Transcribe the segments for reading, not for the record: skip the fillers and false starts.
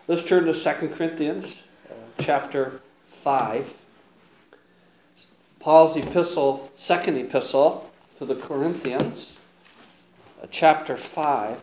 Let's turn to 2 Corinthians chapter 5. Paul's epistle, second epistle to the Corinthians, chapter 5.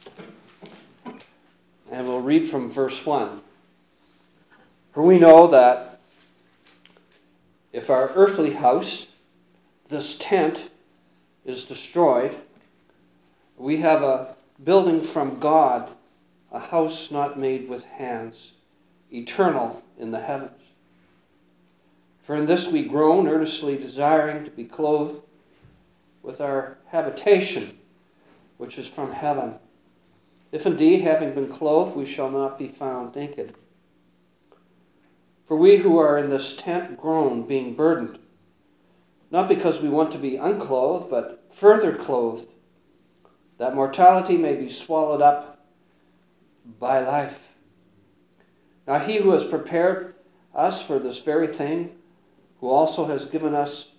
And we'll read from verse 1. For we know that if our earthly house, this tent, is destroyed, we have a building from God, a house not made with hands, eternal in the heavens. For in this we groan, earnestly desiring to be clothed with our habitation, which is from heaven. If indeed, having been clothed, we shall not be found naked. For we who are in this tent groan, being burdened, not because we want to be unclothed, but further clothed, that mortality may be swallowed up by life. Now he who has prepared us for this very thing, who also has given us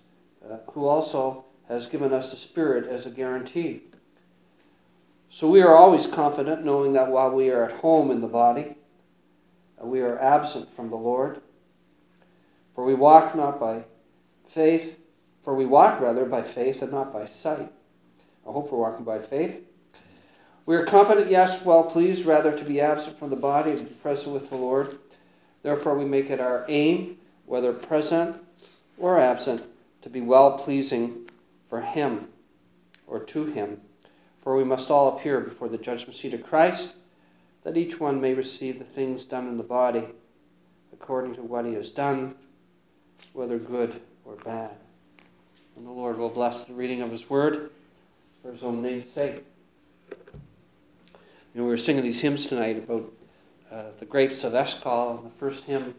the Spirit as a guarantee. So we are always confident, knowing that while we are at home in the body, we are absent from the Lord. For we walk by faith and not by sight. I hope we're walking by faith. We are confident, yes, well pleased rather to be absent from the body and to be present with the Lord. Therefore we make it our aim, whether present or absent, to be well-pleasing for Him or to Him. For we must all appear before the judgment seat of Christ, that each one may receive the things done in the body according to what he has done, whether good or bad. And the Lord will bless the reading of His word for His own name's sake. We were singing these hymns tonight about the grapes of Eshcol, and the first hymn,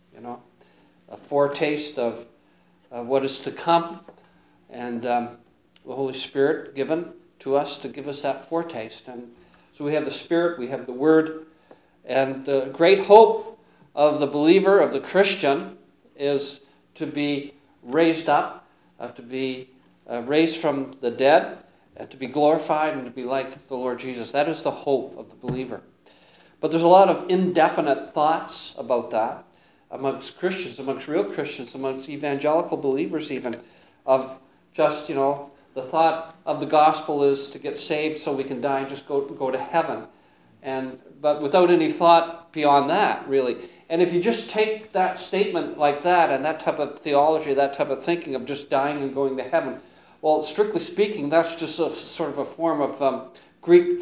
a foretaste of what is to come, and the Holy Spirit given to us to give us that foretaste. And so we have the Spirit, we have the Word, and the great hope of the believer, of the Christian, is to be raised up, to be raised from the dead, and to be glorified and to be like the Lord Jesus. That is the hope of the believer. But there's a lot of indefinite thoughts about that amongst Christians, amongst real Christians, amongst evangelical believers even, of just, the thought of the gospel is to get saved so we can die and just go to heaven. But without any thought beyond that, really. And if you just take that statement like that and that type of theology, that type of thinking of just dying and going to heaven, well, strictly speaking, that's just a sort of a form of Greek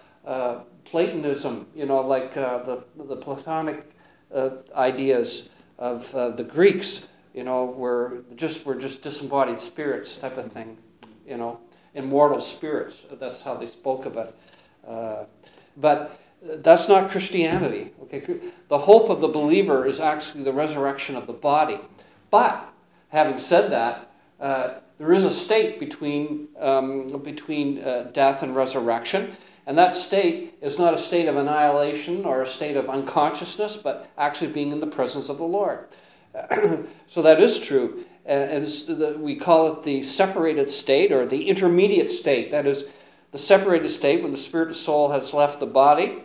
Platonism, like the Platonic ideas of the Greeks, we're just disembodied spirits type of thing, immortal spirits. That's how they spoke of it. But that's not Christianity. Okay, the hope of the believer is actually the resurrection of the body. But having said that, there is a state between death and resurrection, and that state is not a state of annihilation or a state of unconsciousness, but actually being in the presence of the Lord. So that is true, and we call it the separated state or the intermediate state. That is the separated state when the spirit and soul has left the body,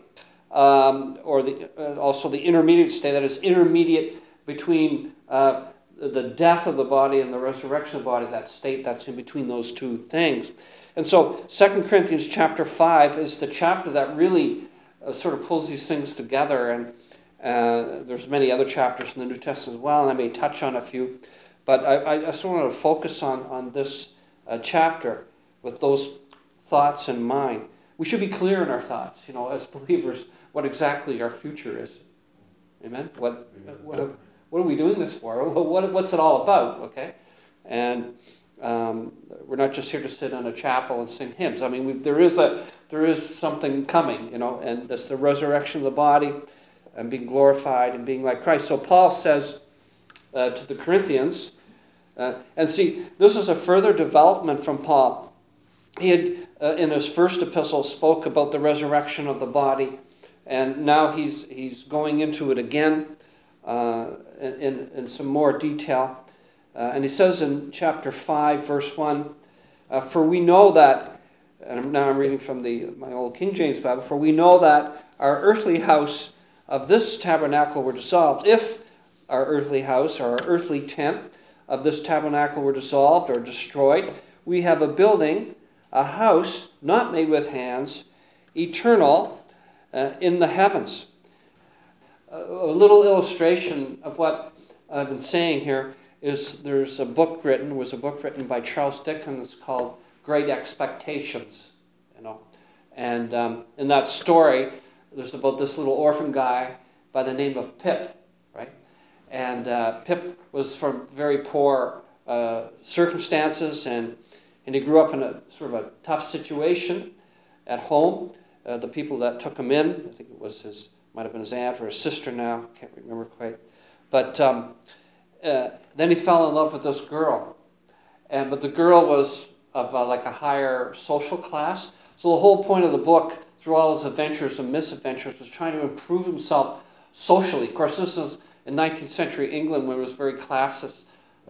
or also the intermediate state that is intermediate between the death of the body and the resurrection of the body, that state that's in between those two things. And so 2 Corinthians chapter 5 is the chapter that really sort of pulls these things together. And there's many other chapters in the New Testament as well, and I may touch on a few. But I just want to focus on this chapter with those thoughts in mind. We should be clear in our thoughts, as believers, what exactly our future is. Amen? What are we doing this for? What's it all about? Okay, and we're not just here to sit in a chapel and sing hymns. I mean, there is something coming, and that's the resurrection of the body and being glorified and being like Christ. So Paul says to the Corinthians, and see, this is a further development from Paul. He had in his first epistle spoke about the resurrection of the body, and now he's going into it again. In some more detail. And he says in chapter 5, verse 1, for we know that, and now I'm reading from my old King James Bible, for we know that our earthly house of this tabernacle were dissolved, if our earthly house or our earthly tent of this tabernacle were dissolved or destroyed, we have a building, a house not made with hands, eternal in the heavens. A little illustration of what I've been saying here is there's a book written, by Charles Dickens called Great Expectations, And in that story, there's about this little orphan guy by the name of Pip, right? And Pip was from very poor circumstances, and he grew up in a sort of a tough situation at home. The people that took him in, I think it was might have been his aunt or his sister now, can't remember quite. But then he fell in love with this girl, but the girl was of like a higher social class. So the whole point of the book, through all his adventures and misadventures, was trying to improve himself socially. Of course, this is in 19th century England, where it was very class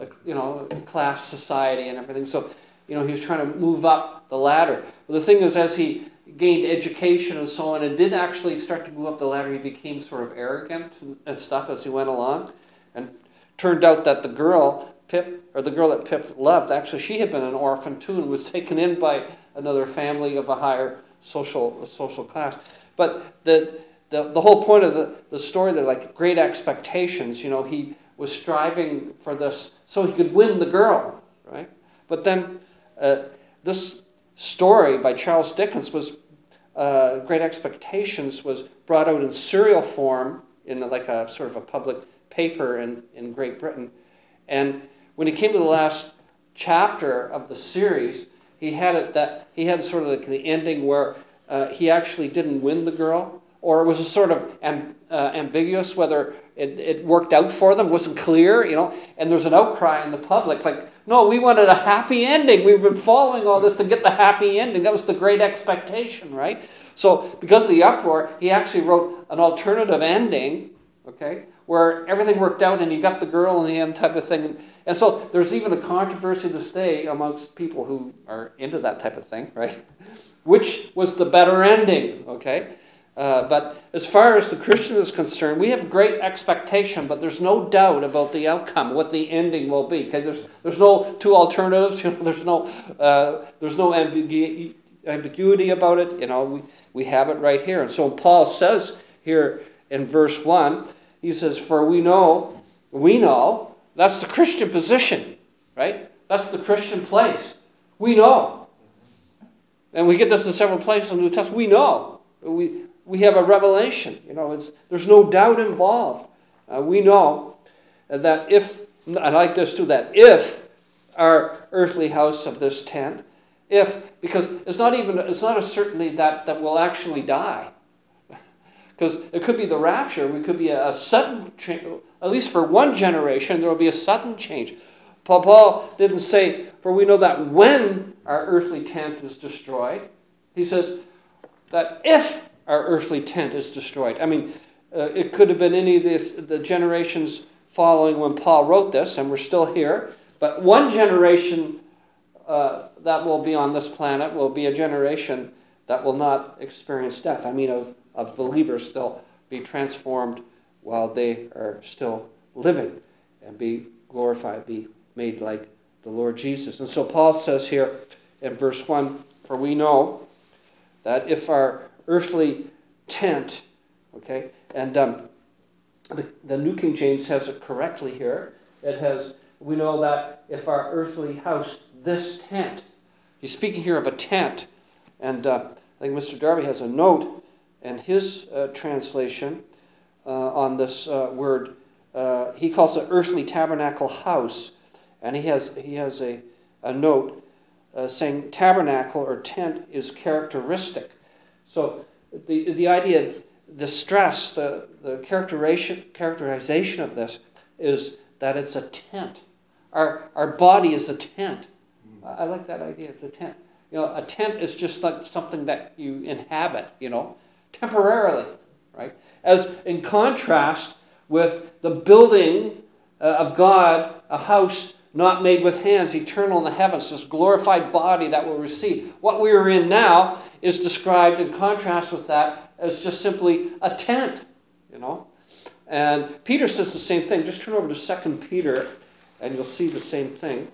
society and everything. So, he was trying to move up the ladder. But the thing is, as he gained education and so on, and did actually start to move up the ladder, he became sort of arrogant and stuff as he went along. And turned out that the girl that Pip loved, actually she had been an orphan too and was taken in by another family of a higher social class. But the whole point of the story, that like Great Expectations, he was striving for this so he could win the girl, right? But then this story by Charles Dickens was Great Expectations was brought out in serial form in like a sort of a public paper in Great Britain. And when he came to the last chapter of the series, he had sort of like the ending where he actually didn't win the girl, or it was a sort of ambiguous whether it worked out for them, wasn't clear, and there's an outcry in the public, like, no, we wanted a happy ending. We've been following all this to get the happy ending. That was the Great Expectation, right? So because of the uproar, he actually wrote an alternative ending, okay, where everything worked out and you got the girl in the end type of thing. And so there's even a controversy this day amongst people who are into that type of thing, right? Which was the better ending, okay? But as far as the Christian is concerned, we have great expectation, but there's no doubt about the outcome, what the ending will be. Okay? There's no two alternatives. There's no ambiguity about it. We have it right here. And so Paul says here in verse 1, he says, "For we know, that's the Christian position, right? That's the Christian place. We know." And we get this in several places in the New Testament. We know. We have a revelation. There's no doubt involved. We know that I like this too, that if our earthly house of this tent, because it's not a certainty that we'll actually die. Because it could be the rapture. We could be a sudden change. At least for one generation, there will be a sudden change. Paul didn't say, "For we know that when our earthly tent is destroyed." He says that if our earthly tent is destroyed. I mean, it could have been any of the generations following when Paul wrote this, and we're still here. But one generation that will be on this planet will be a generation that will not experience death. I mean, of believers, they'll be transformed while they are still living and be glorified, be made like the Lord Jesus. And so Paul says here in verse 1, "For we know that if our earthly tent," okay, and the New King James has it correctly here. It has, "We know that if our earthly house, this tent," he's speaking here of a tent, and I think Mr. Darby has a note in his translation on this word. He calls it earthly tabernacle house, and he has a note saying tabernacle or tent is characteristic. So the idea, the stress, the characterization of this is that it's a tent. Our body is a tent. I like that idea. It's a tent. A tent is just like something that you inhabit, temporarily, right? As in contrast with the building of God, a house not made with hands, eternal in the heavens, this glorified body that we'll receive. What we are in now is described in contrast with that as just simply a tent, you know. And Peter says the same thing. Just turn over to 2 Peter, and you'll see the same thing.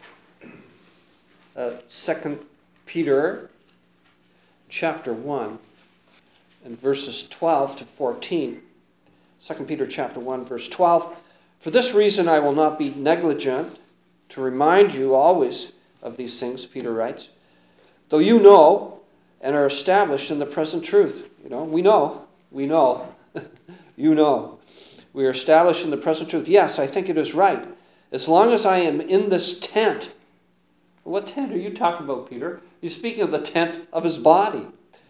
2 Peter chapter 1 and verses 12 to 14. 2 Peter chapter 1, verse 12. For this reason I will not be negligent to remind you always of these things, Peter writes, though you know and are established in the present truth. You know, we know. You know. We are established in the present truth. Yes, I think it is right. As long as I am in this tent. What tent are you talking about, Peter? He's speaking of the tent of his body.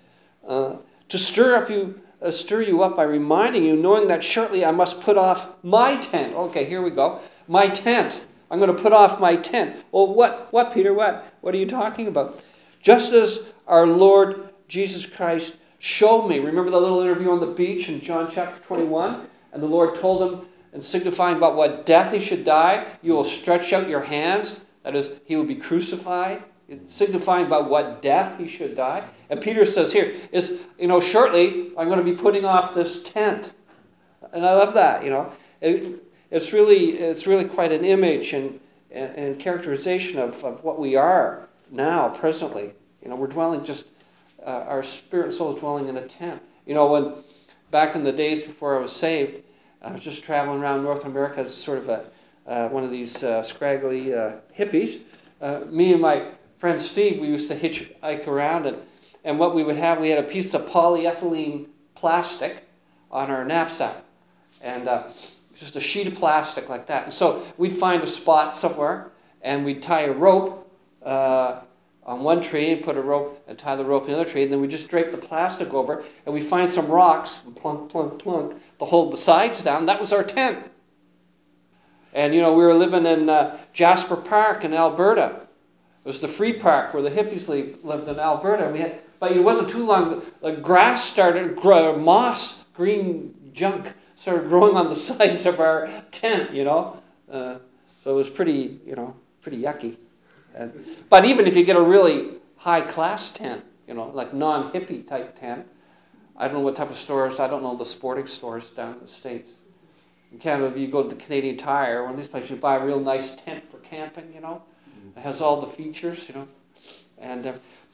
To stir you up by reminding you, knowing that shortly I must put off my tent. Okay, here we go. My tent. I'm going to put off my tent. Well, what, Peter? What are you talking about? Just as our Lord Jesus Christ showed me. Remember the little interview on the beach in John chapter 21? And the Lord told him, and signifying about what death he should die, you will stretch out your hands. That is, he will be crucified. Signifying about what death he should die. And Peter says here, shortly I'm going to be putting off this tent. And I love that, It's really quite an image and characterization of what we are now, presently. We're dwelling our spirit and soul is dwelling in a tent. When back in the days before I was saved, I was just traveling around North America as sort of one of these scraggly hippies. Me and my friend Steve, we used to hitchhike around, and what we would have, we had a piece of polyethylene plastic on our knapsack, and just a sheet of plastic like that. And so we'd find a spot somewhere, and we'd tie a rope on one tree and put a rope and tie the rope on the other tree, and then we just drape the plastic over, and we find some rocks, plunk, plunk, plunk, to hold the sides down. That was our tent. And, we were living in Jasper Park in Alberta. It was the free park where the hippies lived in Alberta. But it wasn't too long, the grass started, moss, green junk started growing on the sides of our tent, So it was pretty yucky. But even if you get a really high-class tent, like non-hippie type tent, I don't know what type of stores, I don't know the sporting stores down in the States. In Canada, you go to the Canadian Tire, one of these places, you buy a real nice tent for camping, It has all the features, And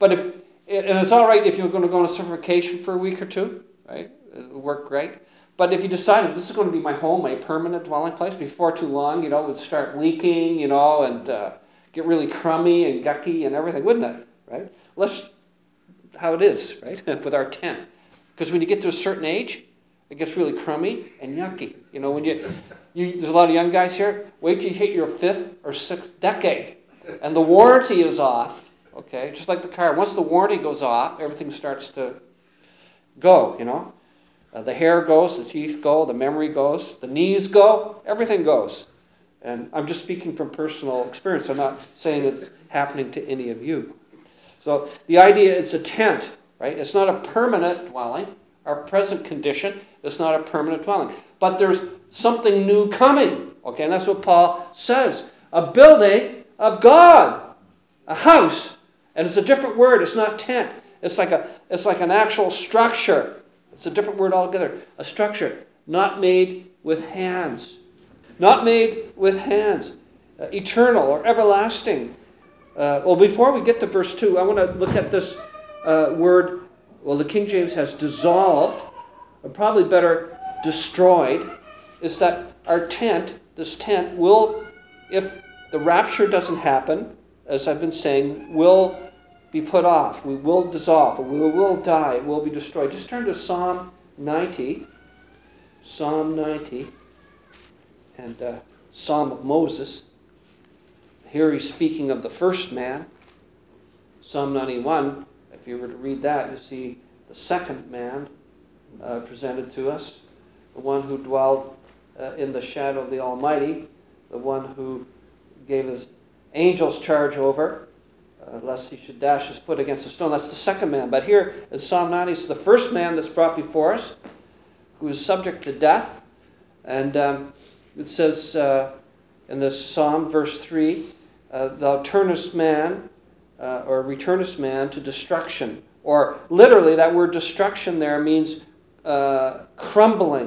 it's all right if you're going to go on a summer vacation for a week or two, right? It'll work great. But if you decided this is going to be my home, my permanent dwelling place, before too long, it would start leaking, and get really crummy and gucky and everything, wouldn't it? Right? Well, that's how it is, right? With our tent. Because when you get to a certain age, it gets really crummy and yucky. When there's a lot of young guys here, wait till you hit your 5th or 6th decade. And the warranty is off, okay? Just like the car. Once the warranty goes off, everything starts to go, The hair goes, the teeth go, the memory goes, the knees go, everything goes. And I'm just speaking from personal experience. I'm not saying it's happening to any of you. So the idea, it's a tent, right? It's not a permanent dwelling. Our present condition is not a permanent dwelling. But there's something new coming, okay? And that's what Paul says. A building of God, a house. And it's a different word. It's not tent. It's like an actual structure. It's a different word altogether. A structure not made with hands. Not made with hands. Eternal or everlasting. Before we get to verse 2, I want to look at this word. Well, the King James has dissolved, or probably better, destroyed. Is that our tent, this tent, will, if the rapture doesn't happen, as I've been saying, will be put off. We will dissolve. We will die. It will be destroyed. Just turn to Psalm 90. Psalm 90. And Psalm of Moses. Here he's speaking of the first man. Psalm 91, if you were to read that, you see the second man presented to us. The one who dwelled in the shadow of the Almighty. The one who gave his angels charge over, lest he should dash his foot against a stone. That's the second man. But here in Psalm 90, it's the first man that's brought before us, who is subject to death. And it says in this psalm, verse 3, thou turnest man, or returnest man to destruction. Or literally, that word destruction there means crumbling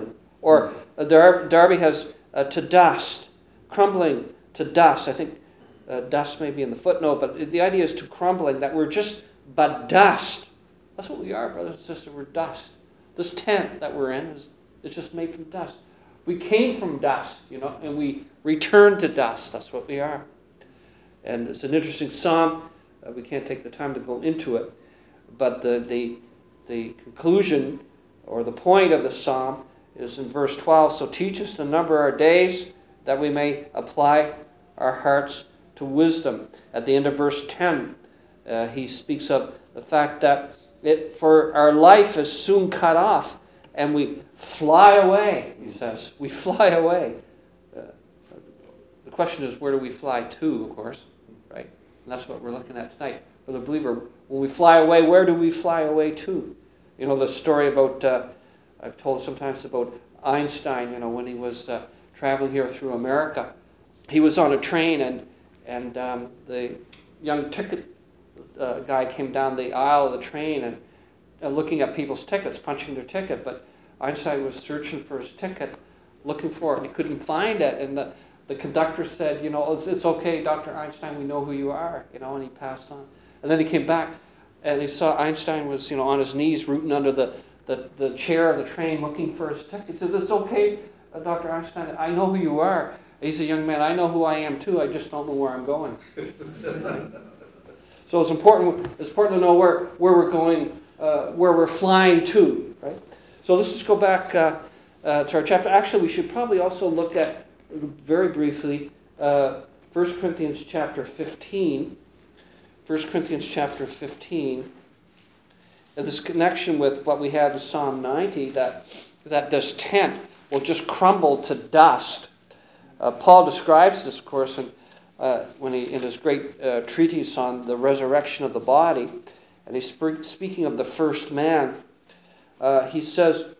Or Darby has to dust, crumbling to dust. I think dust may be in the footnote, but the idea is to crumbling, that we're just but dust. That's what we are, brothers and sisters. We're dust. This tent that we're in is just made from dust. We came from dust, and we return to dust. That's what we are. And it's an interesting psalm. We can't take the time to go into it. But the conclusion or the point of the psalm is in verse 12. So teach us to number our days, that we may apply our hearts to wisdom. At the end of verse 10, he speaks of the fact that for our life is soon cut off, and we fly away, he says. We fly away. The question is, where do we fly to, of course, right? And that's what we're looking at tonight. For the believer, when we fly away, where do we fly away to? The story about, I've told sometimes about Einstein, when he was traveling here through America. He was on a train, and the young ticket guy came down the aisle of the train and looking at people's tickets, punching their ticket. But Einstein was searching for his ticket, looking for it, and he couldn't find it. And the conductor said, it's okay, Dr. Einstein, we know who you are, and he passed on. And then he came back, and he saw Einstein was, on his knees, rooting under the chair of the train, looking for his ticket. He says, it's okay, Dr. Einstein, I know who you are. He's a young man. I know who I am too. I just don't know where I'm going. So it's important to know where we're going, where we're flying to, right? So let's just go back to our chapter. Actually, we should probably also look at, very briefly, 1 Corinthians chapter 15. 1 Corinthians chapter 15. And this connection with what we have in Psalm 90, that this tent will just crumble to dust. Paul describes this, of course, in his great treatise on the resurrection of the body, and he's speaking of the first man. He says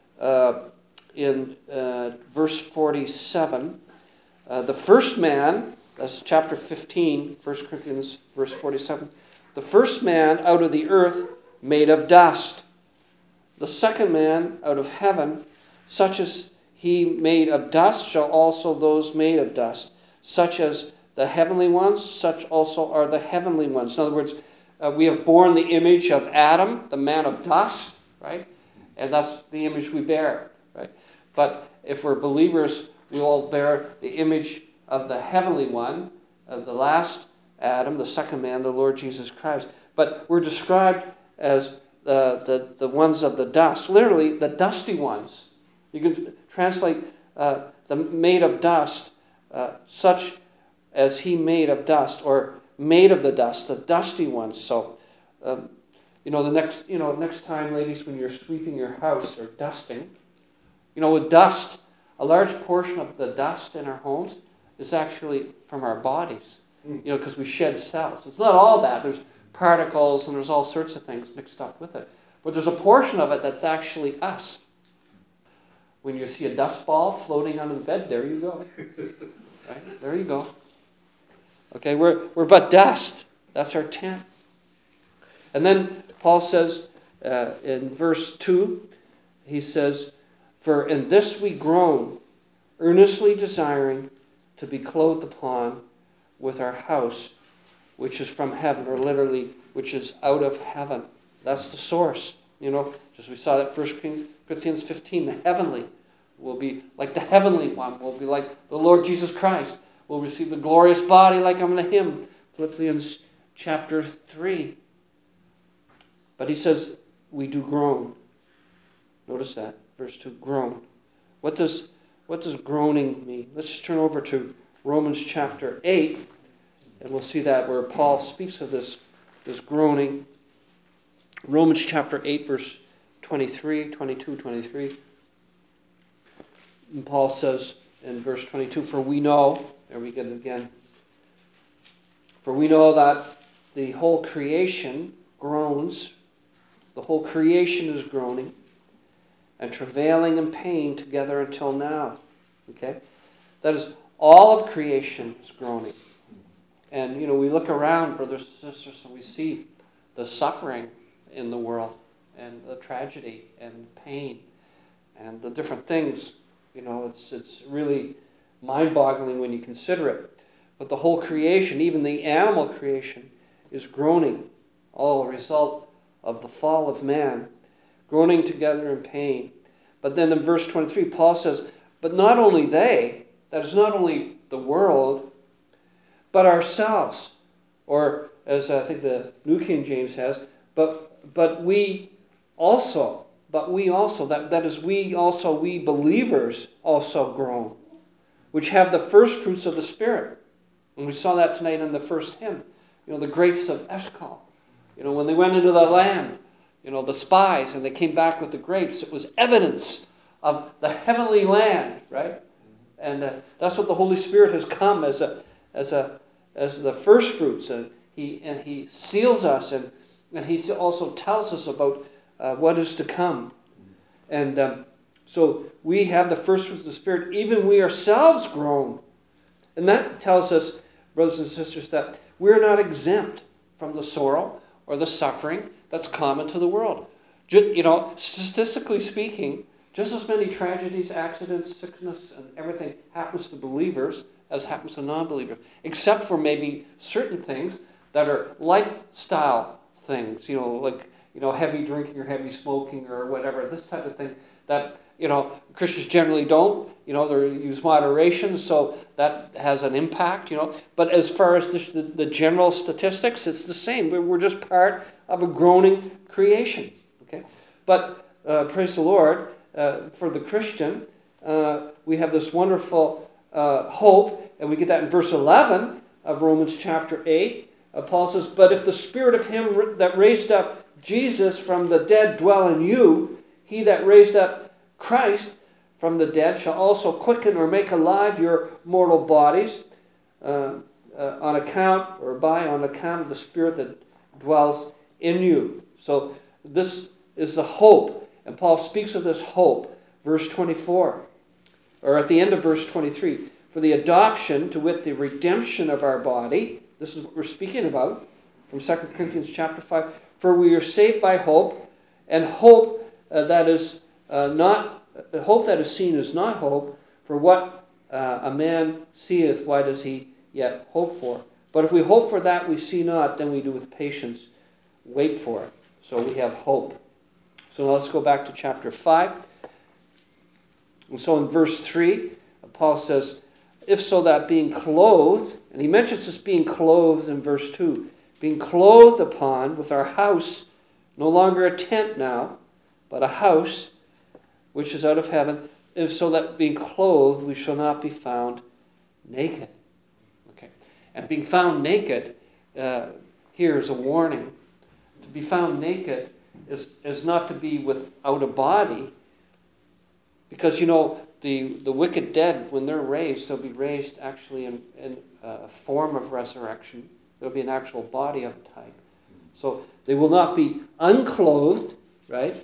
in verse 47, the first man, that's chapter 15, 1 Corinthians, verse 47, the first man out of the earth made of dust, the second man out of heaven, such as he made of dust shall also those made of dust, such as the heavenly ones, such also are the heavenly ones. In other words, we have borne the image of Adam, the man of dust, right? And that's the image we bear, right? But if we're believers, we all bear the image of the heavenly one, the last Adam, the second man, the Lord Jesus Christ. But we're described as the ones of the dust, literally the dusty ones. You can translate the made of dust, such as he made of dust, or made of the dust, the dusty ones. So, next time, ladies, when you're sweeping your house or dusting, with dust, a large portion of the dust in our homes is actually from our bodies, because we shed cells. It's not all that. There's particles and there's all sorts of things mixed up with it. But there's a portion of it that's actually us. When you see a dust ball floating under the bed, there you go. Right? There you go. Okay, we're but dust. That's our tent. And then Paul says in verse 2, he says, for in this we groan, earnestly desiring to be clothed upon with our house, which is from heaven, or literally, which is out of heaven. That's the source. Just we saw that 1 Corinthians 15, the heavenly will be like the heavenly one, will be like the Lord Jesus Christ, will receive the glorious body like unto him. Philippians chapter 3. But he says, we do groan. Notice that, verse 2, groan. What does groaning mean? Let's just turn over to Romans chapter 8, and we'll see that where Paul speaks of this groaning. Romans chapter 8, verse 23, 22, 23. And Paul says in verse 22, for we know, there we get it again, for we know that the whole creation groans, the whole creation is groaning, and travailing in pain together until now. Okay? That is, all of creation is groaning. And, we look around, brothers and sisters, and we see the suffering in the world, and the tragedy and pain. and the different things. It's really mind-boggling when you consider it. But the whole creation, even the animal creation, is groaning, all a result of the fall of man, groaning together in pain. But then in verse 23, Paul says, but not only they, that is not only the world, but ourselves, or as I think the New King James has, but we also, that is we believers also groan, which have the first fruits of the Spirit. And we saw that tonight in the first hymn. The grapes of Eshcol. When they went into the land, the spies, and they came back with the grapes, it was evidence of the heavenly land, right? And that's what the Holy Spirit has come as the first fruits, and he seals us, and he also tells us about what is to come. And so we have the first fruits of the Spirit, even we ourselves groan. And that tells us, brothers and sisters, that we're not exempt from the sorrow or the suffering that's common to the world. Statistically speaking, just as many tragedies, accidents, sickness, and everything happens to believers as happens to non-believers, except for maybe certain things that are lifestyle things, like heavy drinking or heavy smoking or whatever, this type of thing that Christians generally don't. They use moderation, so that has an impact. But as far as the general statistics, it's the same. We're just part of a groaning creation. Okay, but praise the Lord, for the Christian, we have this wonderful hope, and we get that in verse 11 of Romans chapter 8. Paul says, "But if the Spirit of Him that raised up Jesus from the dead dwell in you, He that raised up Christ from the dead shall also quicken or make alive your mortal bodies on account of the Spirit that dwells in you." So this is the hope, and Paul speaks of this hope, verse 24, or at the end of verse 23, for the adoption, to wit, the redemption of our body. This is what we're speaking about from 2 Corinthians chapter 5. For we are saved by hope, and hope that is seen is not hope. For what a man seeth, why does he yet hope for? But if we hope for that we see not, then we do with patience wait for it. So we have hope. So let's go back to chapter 5. And so in verse 3, Paul says, if so that being clothed, and he mentions this being clothed in verse 2, being clothed upon with our house, no longer a tent now, but a house which is out of heaven, if so that being clothed we shall not be found naked. Okay, and being found naked here is a warning. To be found naked is not to be without a body, because the wicked dead, when they're raised, they'll be raised actually in a form of resurrection. There'll be an actual body of a type. So they will not be unclothed, right?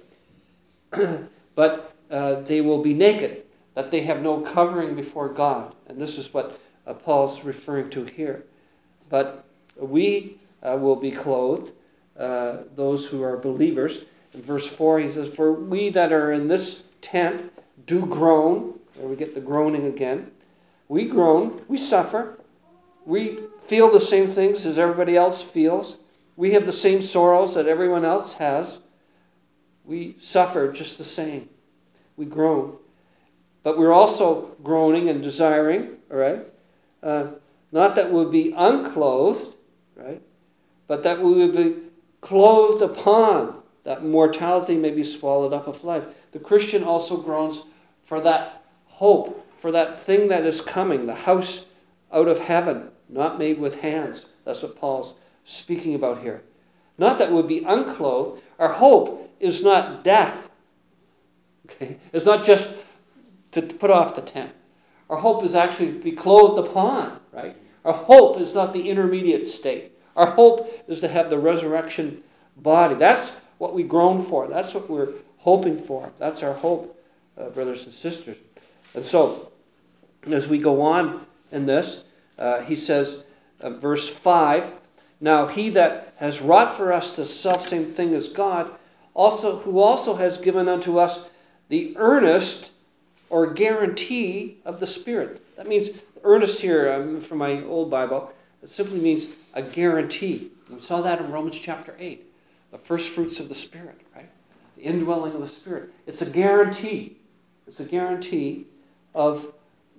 But they will be naked, that they have no covering before God. And this is what Paul's referring to here. But we will be clothed, those who are believers. In verse 4 he says, for we that are in this tent do groan. There we get the groaning again. We groan, we suffer. We feel the same things as everybody else feels. We have the same sorrows that everyone else has. We suffer just the same. We groan. But we're also groaning and desiring, all right? Not that we'll be unclothed, right? But that we will be clothed upon, that mortality may be swallowed up of life. The Christian also groans for that hope, for that thing that is coming, the house out of heaven, not made with hands. That's what Paul's speaking about here. Not that we'll be unclothed. Our hope is not death. Okay? It's not just to put off the tent. Our hope is actually to be clothed upon, right? Our hope is not the intermediate state. Our hope is to have the resurrection body. That's what we groan for. That's what we're hoping for. That's our hope, brothers and sisters. And so, as we go on in this, he says, verse 5, now he that has wrought for us the selfsame thing as God, who also has given unto us the earnest or guarantee of the Spirit. That means earnest here, from my old Bible, it simply means a guarantee. We saw that in Romans chapter 8. The first fruits of the Spirit, right? The indwelling of the Spirit. It's a guarantee. It's a guarantee of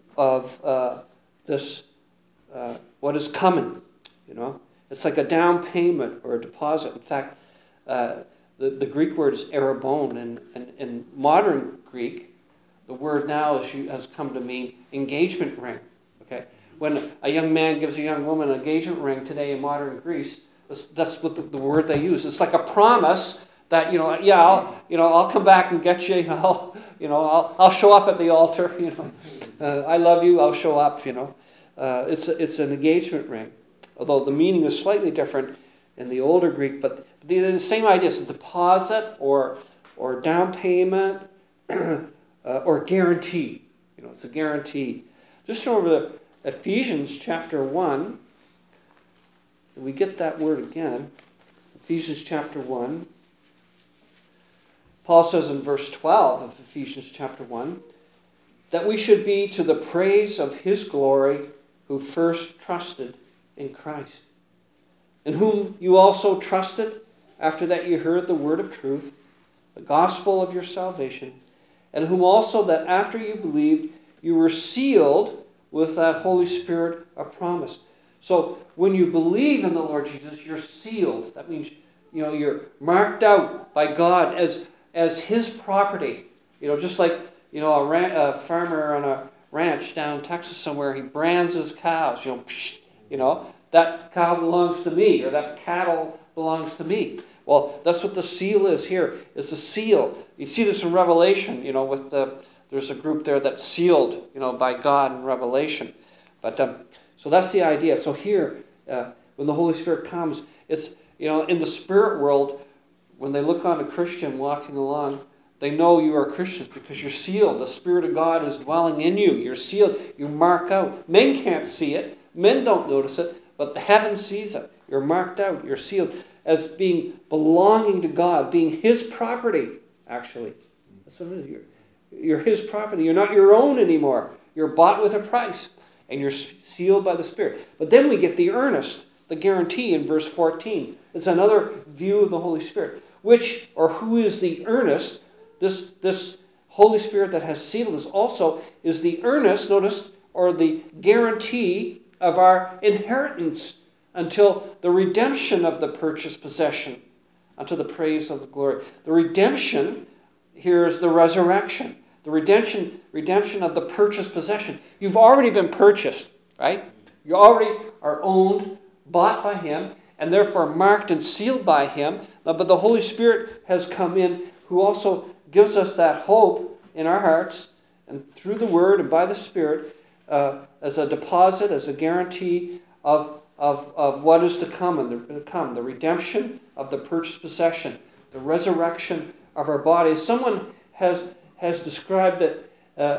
this, what is coming, you know. It's like a down payment or a deposit. In fact, the Greek word is arabon, and in modern Greek, the word now has come to mean engagement ring. Okay, when a young man gives a young woman an engagement ring today in modern Greece, that's what the word they use. It's like a promise that I'll come back and get you. I'll show up at the altar. I love you. I'll show up. It's an engagement ring, although the meaning is slightly different in the older Greek, but the same idea. It's a deposit or down payment or guarantee. It's a guarantee. Just over to Ephesians chapter 1, and we get that word again. Ephesians chapter 1. Paul says in verse 12 of Ephesians chapter 1, that we should be to the praise of his glory who first trusted in Christ, in whom you also trusted after that you heard the word of truth, the gospel of your salvation, and whom also that after you believed, you were sealed with that Holy Spirit of promise. So when you believe in the Lord Jesus, you're sealed. That means you're marked out by God as his property. Just like a farmer on a ranch down in Texas somewhere, he brands his cows. That cow belongs to me, or that cattle belongs to me. Well, that's what the seal is here. It's a seal. You see this in Revelation. There's a group there that's sealed, by God in Revelation. But so that's the idea. So here, when the Holy Spirit comes, it's in the spirit world, when they look on a Christian walking along, they know you are Christians because you're sealed. The Spirit of God is dwelling in you. You're sealed. You mark out. Men can't see it. Men don't notice it, but the heaven sees it. You're marked out. You're sealed as being belonging to God, being his property, actually. That's what it is. You're his property. You're not your own anymore. You're bought with a price, and you're sealed by the Spirit. But then we get the earnest, the guarantee in verse 14. It's another view of the Holy Spirit. Which, or who is the earnest? This Holy Spirit that has sealed us also is the earnest, notice, or the guarantee of our inheritance until the redemption of the purchased possession, unto the praise of the glory. The redemption here is the resurrection. The redemption of the purchased possession. You've already been purchased, right? You already are owned, bought by him, and therefore marked and sealed by him. But the Holy Spirit has come in, who also gives us that hope in our hearts, and through the Word and by the Spirit, as a deposit, as a guarantee of what is to come, the redemption of the purchased possession, the resurrection of our bodies. Someone has described it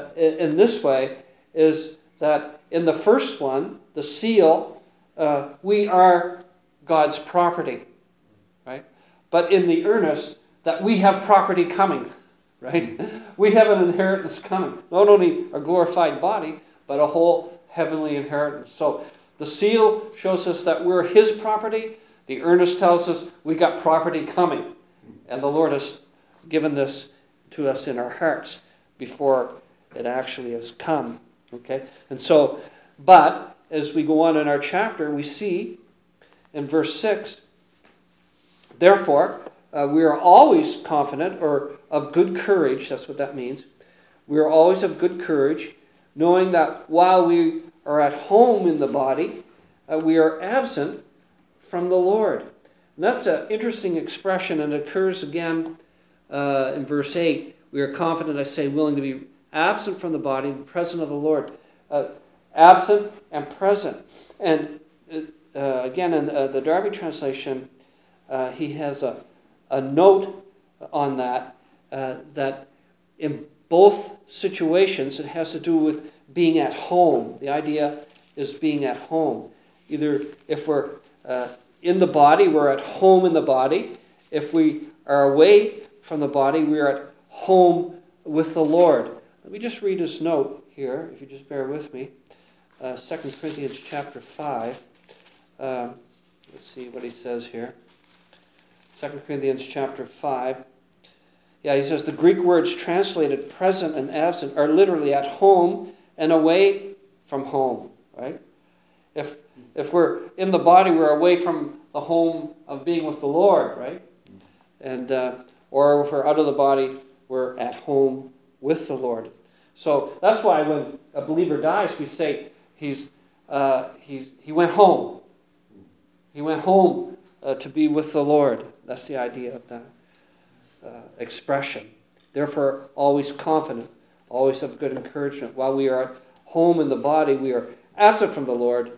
in this way, is that in the first one, the seal, we are God's property, right? But in the earnest, that we have property coming, right? We have an inheritance coming. Not only a glorified body, but a whole heavenly inheritance. So the seal shows us that we're his property. The earnest tells us we got property coming. And the Lord has given this to us in our hearts before it actually has come. Okay? And so, but as we go on in our chapter, we see in verse 6, therefore, we are always confident, or of good courage, that's what that means. We are always of good courage, knowing that while we are at home in the body, we are absent from the Lord. And that's an interesting expression, and it occurs again in verse 8. We are confident, I say, willing to be absent from the body and present of the Lord. Absent and present. And again, in the Darby translation, he has a note on that, that in both situations it has to do with being at home. The idea is being at home. Either if we're in the body, we're at home in the body. If we are away from the body, we are at home with the Lord. Let me just read his note here, if you just bear with me. 2 Corinthians chapter 5. Let's see what he says here. 2 Corinthians chapter 5. Yeah, he says the Greek words translated present and absent are literally at home and away from home, right? If we're in the body, we're away from the home of being with the Lord, right? And or if we're out of the body, we're at home with the Lord. So that's why when a believer dies, we say he went home. He went home to be with the Lord. That's the idea of that expression. Therefore, always confident, always have good encouragement. While we are at home in the body, we are absent from the Lord.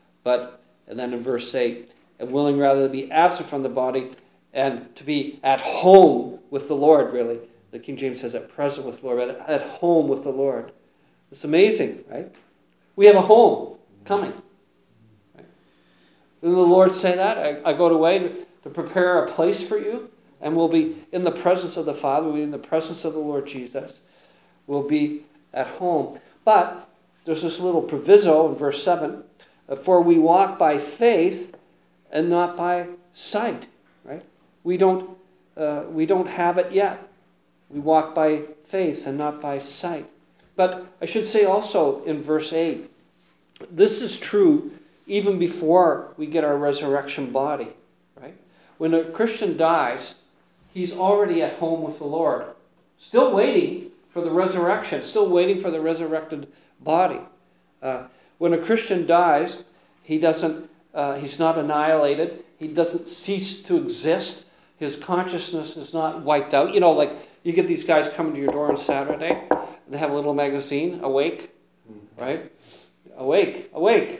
And then in verse 8, and willing rather to be absent from the body and to be at home with the Lord, really. The King James says at present with the Lord, but at home with the Lord. It's amazing, right? We have a home coming. Right? Didn't the Lord say that? I go away to prepare a place for you, and we'll be in the presence of the Father, we'll be in the presence of the Lord Jesus. We'll be at home. But there's this little proviso in verse 7, for we walk by faith and not by sight. Right? We don't have it yet. We walk by faith and not by sight. But I should say also in verse 8, this is true even before we get our resurrection body. Right? When a Christian dies, he's already at home with the Lord, still waiting for the resurrection, still waiting for the resurrected body. When a Christian dies, he's not annihilated. He doesn't cease to exist. His consciousness is not wiped out. You know, like you get these guys coming to your door on Saturday, and they have a little magazine, Awake, right? Awake.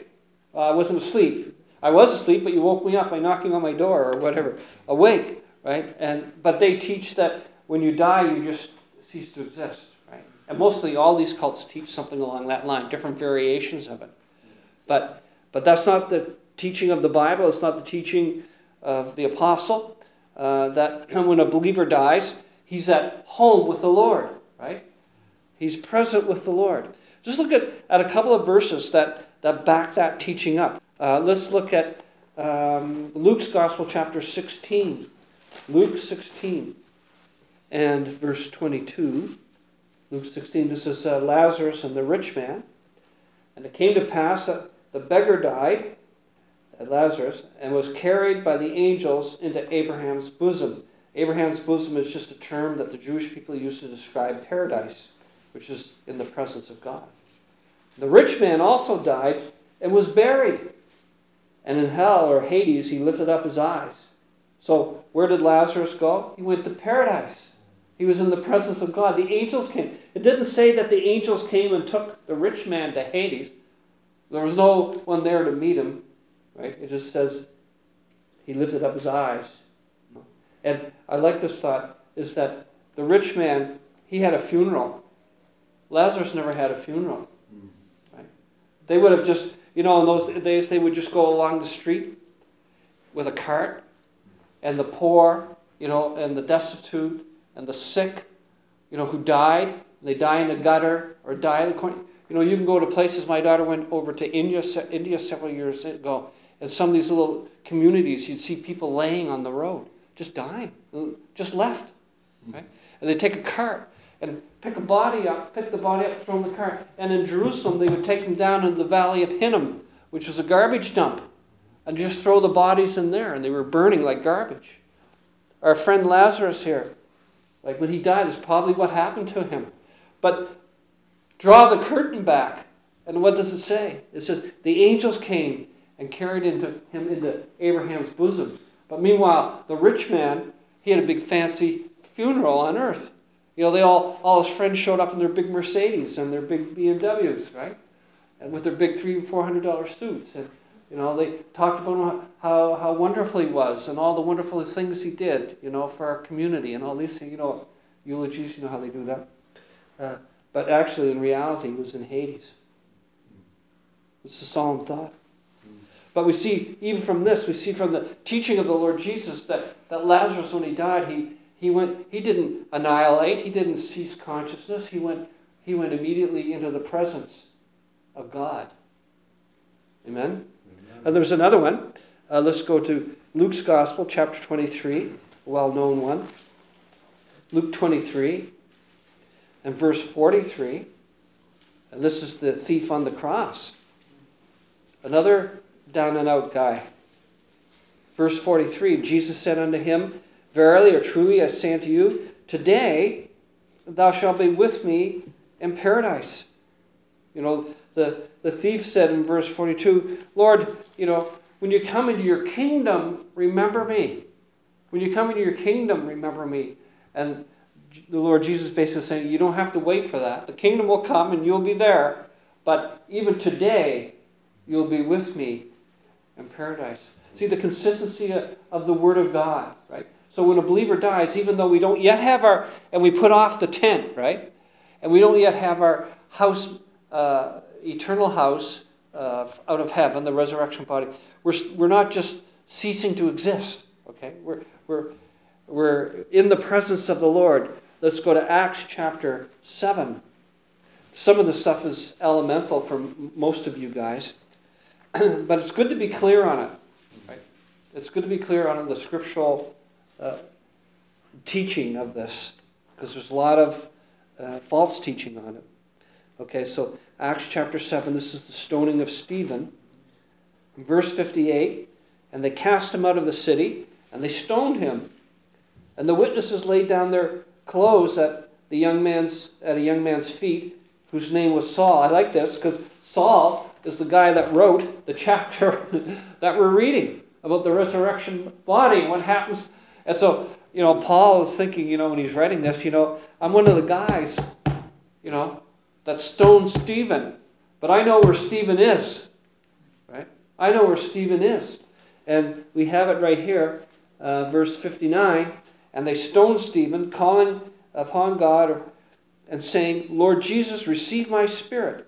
I wasn't asleep. I was asleep, but you woke me up by knocking on my door or whatever. Awake, right? But they teach that when you die, you just cease to exist, right? And mostly all these cults teach something along that line, different variations of it. But that's not the teaching of the Bible. It's not the teaching of the apostle. That when a believer dies, he's at home with the Lord, right? He's present with the Lord. Just look at a couple of verses that back that teaching up. Let's look at Luke's Gospel, chapter 16. Luke 16 and verse 22. Luke 16, this is Lazarus and the rich man. And it came to pass that the beggar died, Lazarus, and was carried by the angels into Abraham's bosom. Abraham's bosom is just a term that the Jewish people use to describe paradise, which is in the presence of God. The rich man also died and was buried. And in hell, or Hades, he lifted up his eyes. So where did Lazarus go? He went to paradise. He was in the presence of God. The angels came. It didn't say that the angels came and took the rich man to Hades. There was no one there to meet him. Right? It just says he lifted up his eyes. And I like this thought, is that the rich man, he had a funeral. Lazarus never had a funeral. Right? They would have just, in those days, they would just go along the street with a cart, and the poor, and the destitute, and the sick, who died. They die in a gutter or die in the corner. You can go to places. My daughter went over to India several years ago. In some of these little communities, you'd see people laying on the road, just dying, just left. Right? And they'd take a cart and pick the body up, throw in the cart. And in Jerusalem, they would take them down into the valley of Hinnom, which was a garbage dump, and just throw the bodies in there, and they were burning like garbage. Our friend Lazarus here, like when he died, is probably what happened to him. But draw the curtain back, and what does it say? It says, the angels came and carried him into Abraham's bosom. But meanwhile, the rich man, he had a big fancy funeral on earth. All his friends showed up in their big Mercedes and their big BMWs, right? And with their big $300-400 suits. And, they talked about how wonderful he was and all the wonderful things he did, for our community and all these, eulogies, how they do that. But actually, in reality, he was in Hades. It's a solemn thought. But we see, even from this, we see from the teaching of the Lord Jesus that Lazarus, when he died, He didn't annihilate. He didn't cease consciousness. He went immediately into the presence of God. Amen? There's another one. Let's go to Luke's Gospel, chapter 23, a well-known one. Luke 23 and verse 43. And this is the thief on the cross. Another down-and-out guy. Verse 43, Jesus said unto him, Verily or truly I say unto you, today thou shalt be with me in paradise. The thief said in verse 42, Lord, when you come into your kingdom, remember me. When you come into your kingdom, remember me. And the Lord Jesus basically saying, you don't have to wait for that. The kingdom will come and you'll be there. But even today, you'll be with me in paradise. See the consistency of the Word of God, right? So when a believer dies, even though we don't yet have and we put off the tent, right? And we don't yet have our house, eternal house out of heaven, the resurrection body. We're not just ceasing to exist, okay? We're in the presence of the Lord. Let's go to Acts chapter 7. Some of the stuff is elemental for most of you guys, but it's good to be clear on it. Right? It's good to be clear on the scriptural teaching of this, because there's a lot of false teaching on it. Okay, so Acts chapter 7, this is the stoning of Stephen. In verse 58, and they cast him out of the city, and they stoned him. And the witnesses laid down their clothes at a young man's feet, whose name was Saul. I like this because Saul is the guy that wrote the chapter that we're reading about the resurrection body, what happens. And so, Paul is thinking, when he's writing this, I'm one of the guys, that stoned Stephen. But I know where Stephen is, right? I know where Stephen is. And we have it right here, verse 59. And they stoned Stephen, calling upon God and saying, Lord Jesus, receive my spirit.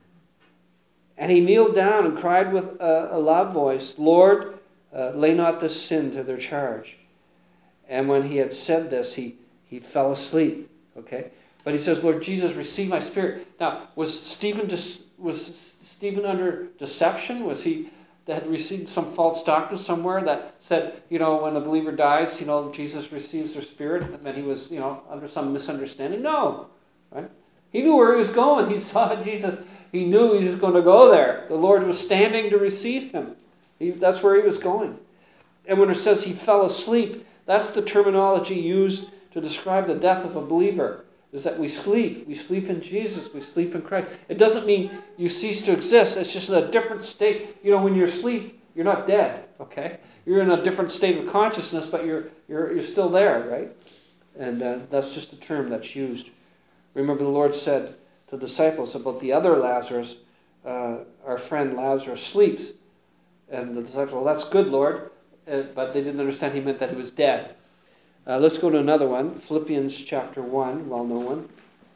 And he kneeled down and cried with a loud voice, Lord, lay not this sin to their charge. And when he had said this, he fell asleep. Okay? But he says, Lord Jesus, receive my spirit. Now, was Stephen under deception? Was he that had received some false doctrine somewhere that said, when a believer dies, Jesus receives their spirit, and then he was, under some misunderstanding? No, right? He knew where he was going. He saw Jesus. He knew he was going to go there. The Lord was standing to receive him. That's where he was going. And when it says he fell asleep, that's the terminology used to describe the death of a believer, is that we sleep. We sleep in Jesus. We sleep in Christ. It doesn't mean you cease to exist. It's just in a different state. When you're asleep, you're not dead, okay? You're in a different state of consciousness, but you're still there, right? And that's just a term that's used. Remember the Lord said to the disciples about the other Lazarus, our friend Lazarus sleeps. And the disciples, well, that's good, Lord. But they didn't understand he meant that he was dead. Let's go to another one, Philippians chapter 1, well-known one.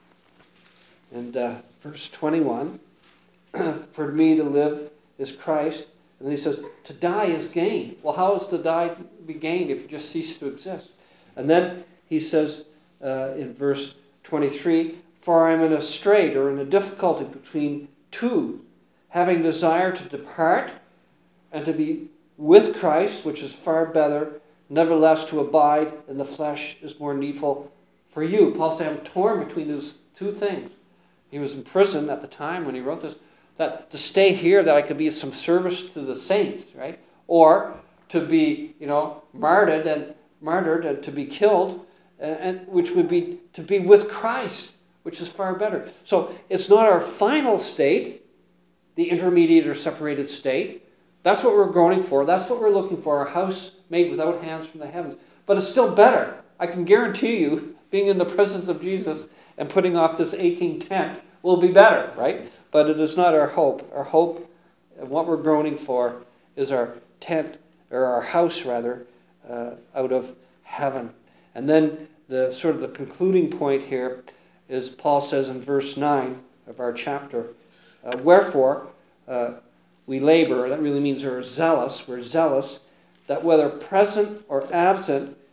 And verse 21, for me to live is Christ. And then he says, to die is gain. Well, how is to die be gained if you just cease to exist? And then he says in verse 23, for I am in a strait or in a difficulty between two, having desire to depart and to be with Christ, which is far better. Nevertheless, to abide in the flesh is more needful for you. Paul said, I'm torn between those two things. He was in prison at the time when he wrote this, that to stay here, that I could be of some service to the saints, right? Or to be, martyred and to be killed, and which would be to be with Christ, which is far better. So it's not our final state, the intermediate or separated state. That's what we're groaning for. That's what we're looking for, a house made without hands from the heavens. But it's still better. I can guarantee you, being in the presence of Jesus and putting off this aching tent will be better, right? But it is not our hope. Our hope and what we're groaning for is our tent, or our house rather, out of heaven. And then the concluding point here is Paul says in verse 9 of our chapter, wherefore we labor. That really means we're zealous, that whether present or absent,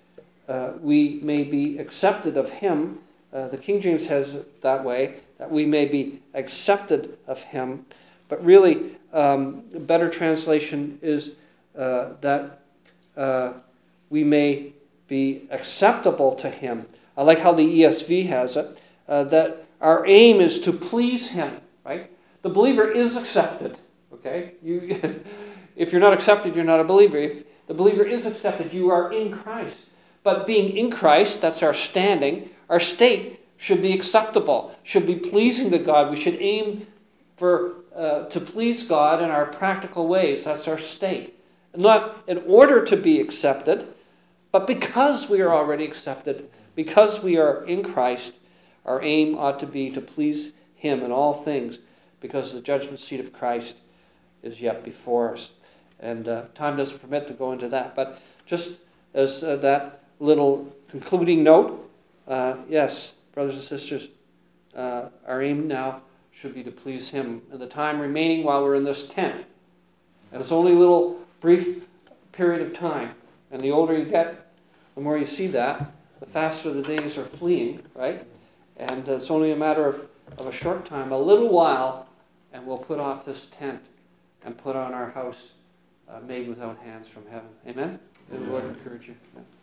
we may be accepted of him. The King James has it that way, that we may be accepted of him. But really, the better translation is that we may be acceptable to him. I like how the ESV has it, that our aim is to please him, right? The believer is accepted, okay? If you're not accepted, you're not a believer. If the believer is accepted, you are in Christ. But being in Christ, that's our standing, our state should be acceptable, should be pleasing to God. We should aim to please God in our practical ways. That's our state. Not in order to be accepted, but because we are already accepted, because we are in Christ, our aim ought to be to please him in all things, because the judgment seat of Christ is yet before us. And time doesn't permit to go into that. But just as that little concluding note, yes, brothers and sisters, our aim now should be to please him in the time remaining while we're in this tent. And it's only a little brief period of time. And the older you get, the more you see that, the faster the days are fleeing, right? And it's only a matter of a short time, a little while, and we'll put off this tent and put on our house made without hands from heaven. Amen? May the Lord encourage you.